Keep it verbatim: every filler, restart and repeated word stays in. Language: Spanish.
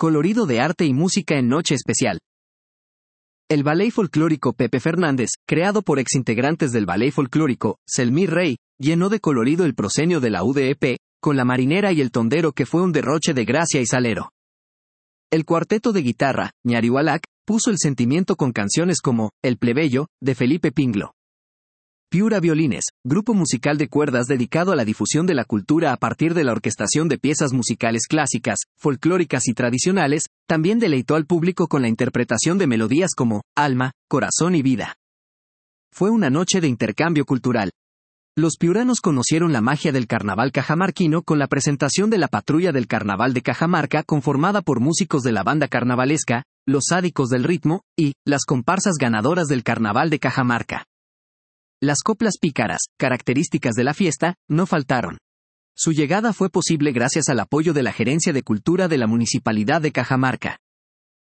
colorido de arte y música en noche especial. El ballet folclórico Pepe Fernández, creado por exintegrantes del ballet folclórico, Selmir Rey, llenó de colorido el proscenio de la U D E P, con la marinera y el tondero que fue un derroche de gracia y salero. El cuarteto de guitarra, Ñarihualac, puso el sentimiento con canciones como El plebeyo, de Felipe Pinglo. Piura Violines, grupo musical de cuerdas dedicado a la difusión de la cultura a partir de la orquestación de piezas musicales clásicas, folclóricas y tradicionales, también deleitó al público con la interpretación de melodías como Alma, Corazón y Vida. Fue una noche de intercambio cultural. Los piuranos conocieron la magia del carnaval cajamarquino con la presentación de la Patrulla del Carnaval de Cajamarca conformada por músicos de la banda carnavalesca, Los Sádicos del Ritmo, y las comparsas ganadoras del Carnaval de Cajamarca. Las coplas pícaras, características de la fiesta, no faltaron. Su llegada fue posible gracias al apoyo de la Gerencia de Cultura de la Municipalidad de Cajamarca.